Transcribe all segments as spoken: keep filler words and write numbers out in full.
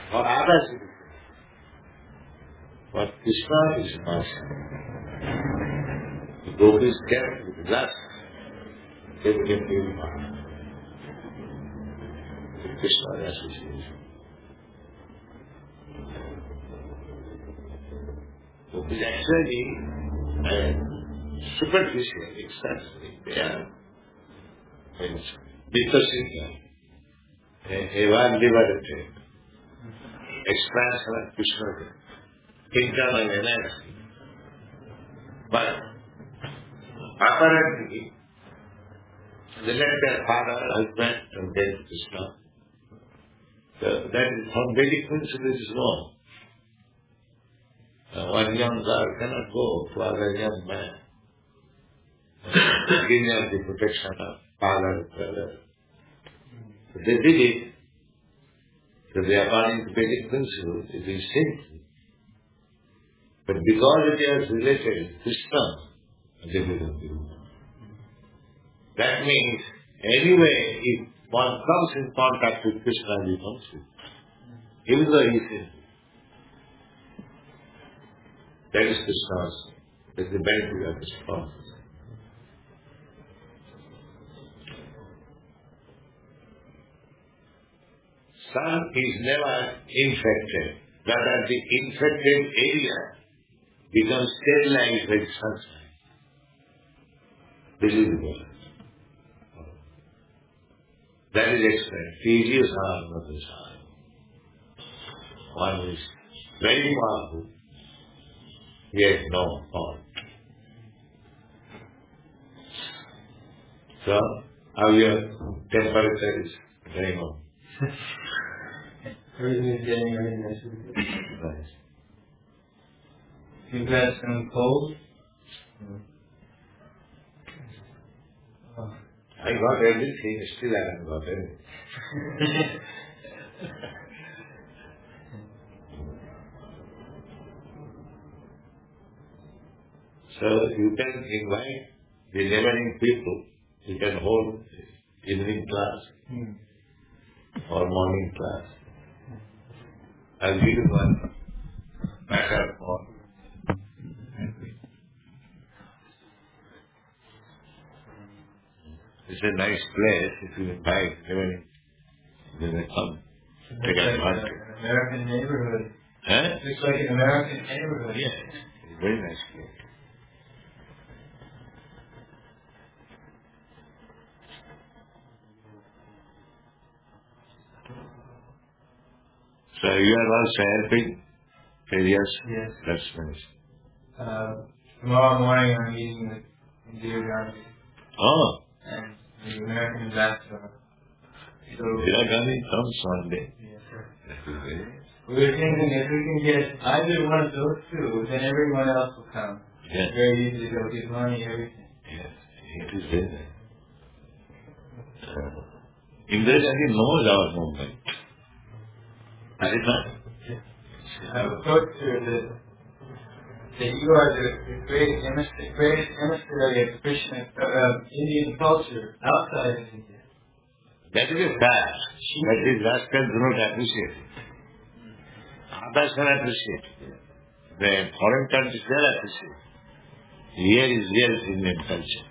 For others it is. But Krishna is not. The gopis kept with lust. They became purified. With Krishna association. So it is actually uh, superficial, exactly. They are Vitasika, a one liberated expansion of Krishna, internal energy. But apparently, they let their father, husband, and then Krishna. So that is from Vedic principle is wrong. Uh, one young girl cannot go to other young man. Giving them the protection of father and brother. So they did it. So they are according to Vedic principle, it is sinful. But because it is related to Krishna, they did not do it. That means, anyway, if one comes in contact with Krishna, he becomes it. Even though he is sinful. That is Krishna's, that is the benefit of this process. Sun is never infected, but at the infected area becomes sterilized by the sunshine. This is the point. That is explained. Previous harm of this harm. One is very powerful, yet no fault. So, how your temperature is going on? Everything is getting very nice. Nice. You've had some cold? Mm. Oh. I got everything, still I haven't got anything. So you can invite the remaining people, you can hold evening class mm. or morning class. I'll give you one matter for it's a nice place. If you invite remaining, they may come. Take advantage. An American neighborhood. Huh? Looks like an American neighborhood. Yes. It's a very nice place. So you are also helping areas? Yes. That's nice. Uh, tomorrow morning I'm meeting with Indira Gandhi Oh. and the American ambassador. So, Indira Gandhi comes one day. yes, sir. That is very nice. We were thinking if we can get either one of those two, then everyone else will come. Yeah. It's very easy to go, give money, everything. Yes, it is very nice. Uh, Indira Gandhi knows our movement. Is it not? Yes. I have a quote here that, that you are the, the greatest, emissary, greatest emissary of Krishna, uh, Indian culture outside of India. That is a fact. That is rascals do not appreciate it. Others can appreciate it. The foreign countries will appreciate it. Here is real Indian culture.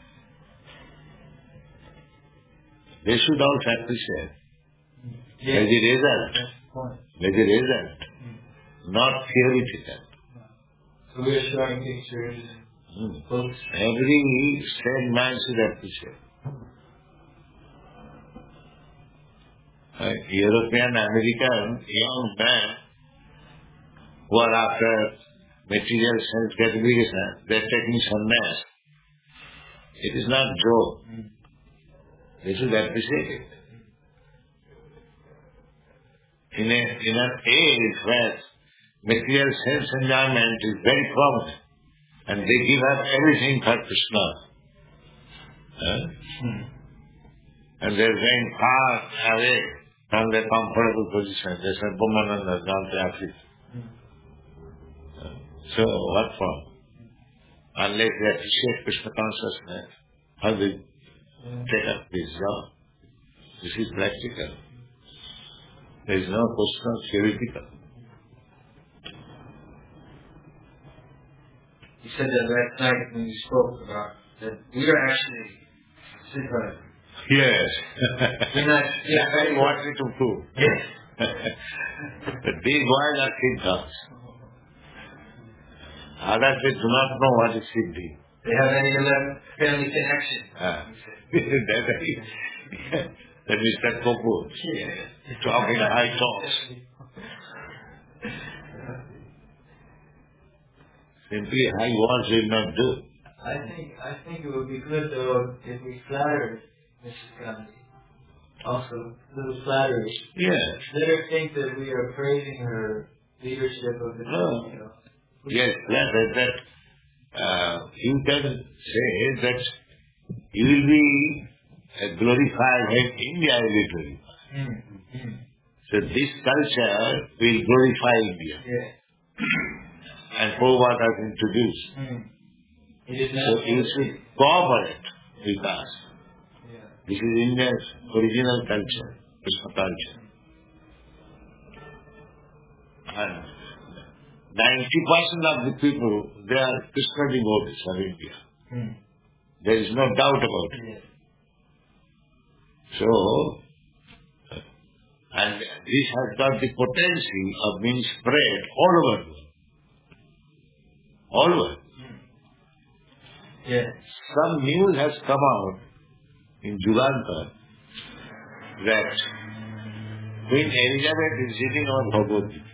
They should also appreciate it. Yes. As a result, That's the point. as a result, Mm. not theoretical. So we are showing pictures and Hmm. books. Every sane man should appreciate. Uh, European, American, young men who are after material sense gratification, they are taking sannyas. It is not joke. Mm. They should appreciate it. In, a, in an age where material sense enjoyment is very prominent, and they give up everything for Krishna, huh? Mm. and they are going far away from their comfortable position. They say, Brahmananda, down to Africa. Mm. So, what for? Unless they appreciate Krishna consciousness, how they Yeah. take up this job? This is practical. There is no question of theoretical. You said that last night when you spoke about that we are actually super. Yes. We're not. Yeah, I wanted to prove. Yes. But these boys are siddhas. Others they do not know what is siddhi. They have any other family connection. Ah. that, is, that is Mister Kapoor. Yeah. Talking high talks. Simply high words will not do. I think I think it would be good though if we flattered Missus Gandhi. Also, a little flattery. Yes. Let her think that we are praising her leadership of the No. you know. Yes, that, that, that uh, you can say that you will be uh, glorified when India will be glorified. Mm. Mm. So this culture will glorify India. Yeah. And Prabhupada has introduced. Mm. It is So not you should cooperate with us. Yeah. This is India's original culture, Krishna culture. And ninety percent of the people, they are Krishna devotees of India. Mm. There is no doubt about it. Yeah. So, and this has got the potency of being spread all over the world. All over. Mm. Yeah. Some news has come out in Jugantar that Queen Elizabeth is sitting on Bhagavad Gita.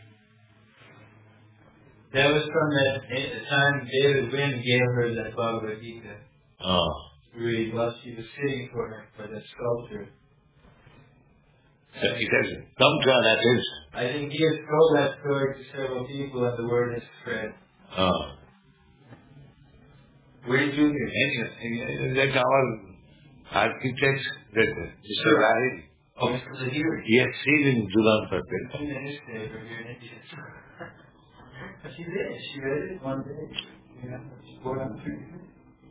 That was from that the time David Wynn gave her that Bhagavad Gita. Ah. To read while she was sitting for her for the sculpture. So it has come to our attention. I think he has told that story to several people and the word has spread. Ah. Where did you hear it? And that our architect, that Mister Rahil, Oh, Mister Lahiri. he has seen in Jugantar. In the newspaper here in India. She did. She read it one day. You know, she brought up to me.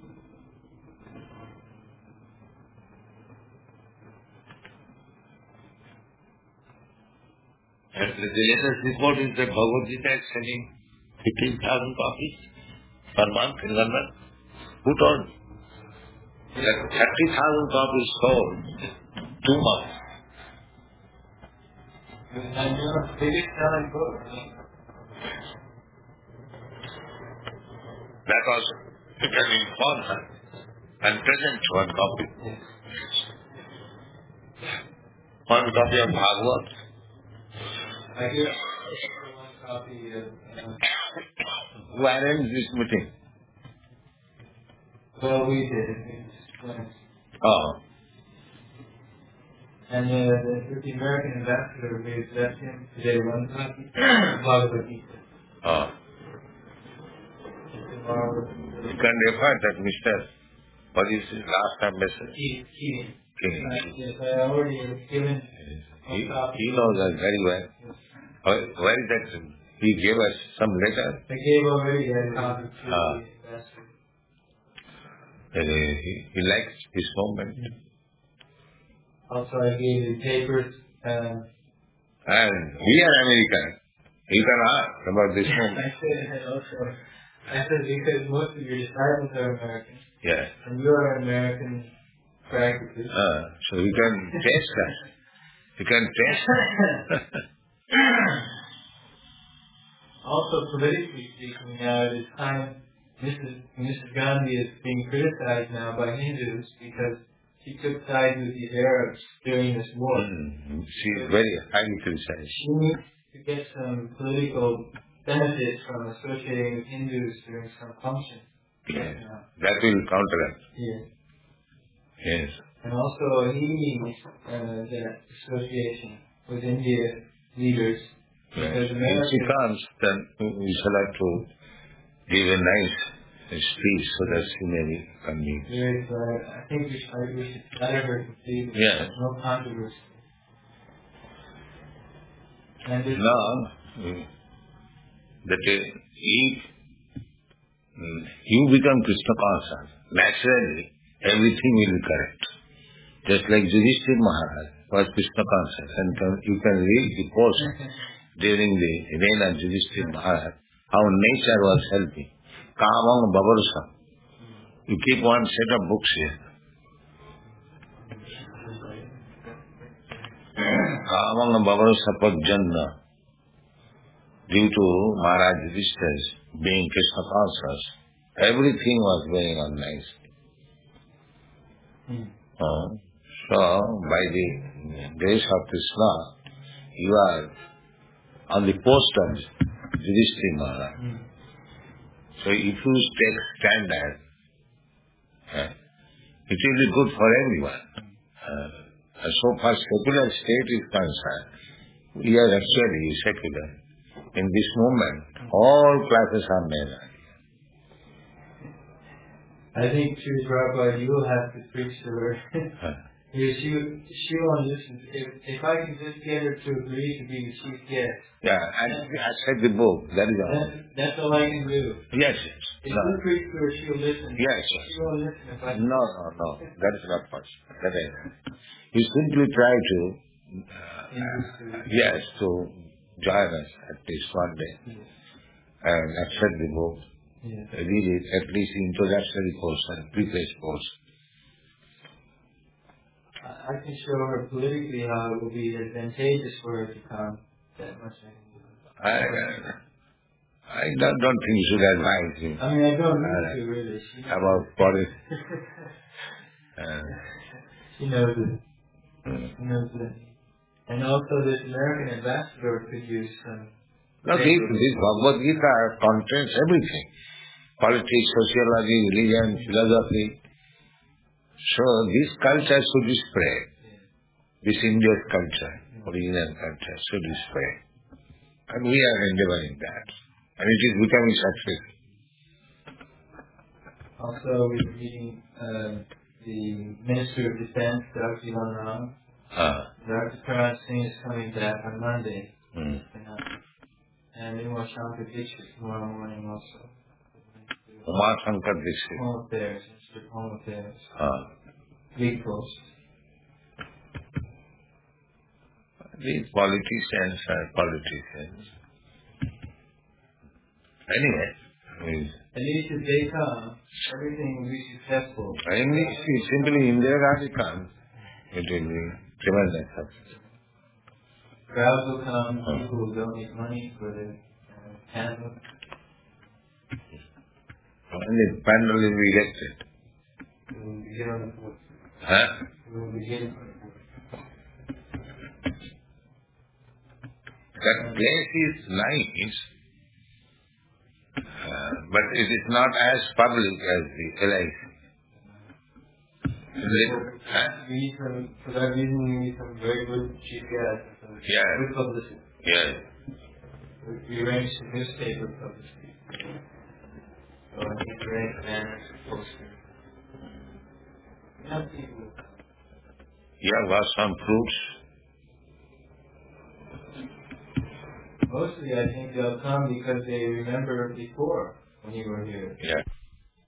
And the latest report is that Bhagavad Gita is selling fifteen thousand copies per month in London. Who told? That thirty thousand copies sold two months. And you know, they did selling books. That was written in foreign and present one copy. Yes. One copy of Bhagavad. I hear one copy of. Uh, Who arranged this meeting? well, we did. We just went. Oh. And uh, the, the American ambassador, we left him today one copy of Bhagavad Gita. Oh. Tomorrow. You can refer that Mister What is his last time message? Keating. Keating. King. Uh, yes, I already have given He, one copy. he knows us very well. Yes. Where where is that? He gave us some letter. I gave already a copy to Ah. the ambassador. Uh, he, he likes this movement. Also, I gave the papers. Uh, And we are American. You can ask about this I movement. said also, I said because most of your disciples are American, Yeah. and you are American practically. Uh, so you can test that. You can test. Also, politically speaking, now it is time Missus Missus Gandhi is being criticized now by Hindus because she took sides with these Arabs during this war. Mm, she is very highly criticized. She needs to get some political benefits from associating with Hindus during some function. Yes. Yeah. That will counteract. Yeah. Yes. And also, he needs uh, that association with India leaders. Yes. Because If America, she comes, then we shall have to give a nice speech so that she may be convinced. Yes, uh, I think we should, we should flatter her completely. Yeah. No controversy. And this, Now, mm, that uh, if mm, you become Krishna conscious, naturally everything will be correct. Just like Yudhishthira Maharaj. was Krishna conscious. And can- you can read the post during the reign of Yudhishthira Maharaj, how nature was helping. Kamam Babarusa. You keep one set of books here. Kamam Babarusa Pajjanna. Due to Maharaj Yudhishthira being Krishna conscious, everything was going on nicely. Mm. Uh, so, by the grace of Krishna, you are on the post of Yudhishthira Maharaj. Mm. So, if you take standard, uh, it will be good for everyone. Uh, as so far as secular state is concerned, we are actually secular. In this movement, all classes are men. I think Sri Prabhupada, you will have to preach to her. Because she, she won't listen. If, if I can just get her to agree to be the chief guest. Yeah, I, I said the book, that is all. That's, that's all I can do. Yes, yes. If No. you preach to her, she'll listen. Yes, yes. She won't listen if I No, no, no. That is not possible. That is, you simply try to, uh, yes, to join us at least one day Yes. and accept the book. Yes. Read it, at least the introductory portion, preface portion. I I can show her politically how it will be advantageous for her to come. That much I can do. I, I don't, don't think you should advise him I mean, I don't need uh, to really. She knows about politics. Uh, she knows it. mm. She knows it. And also this American ambassador could use some. Now, this, this Bhagavad Gita contains everything. Politics, sociology, religion, philosophy. So this culture should be spread. This Indian culture, original culture should be spread. And we are endeavoring that. And it is becoming successful. Also, we're meeting uh, the Minister of Defense, Doctor Ivan Ram. Ah. Doctor Karan Singh is coming back on Monday. Mm. And then we'll Shankar Dixit tomorrow morning also. Umar Shankar Dixit. Home Affairs, Minister of Home Affairs. Ah. Big post. These politicians are politicians. Anyway, I mean, At least if they come, everything will be successful. I mean, if simply Indira Gandhi comes, it will be tremendous success. Crowds will come, people will donate money for the uh, candle. And the panel will be elected. We will begin on the fourth. Huh? We will begin on the fourth. That place is nice, uh, but it is not as public as the L I C. Huh? We need some, for that reason, we need some very good chief guests. Some Yeah. good publicity. Yes. We, we arranged some newspaper publicity. So I think we arranged banners, posters. Enough people will come. You have got some fruits. Mostly, I think they'll come because they remember before when you were here. Yeah.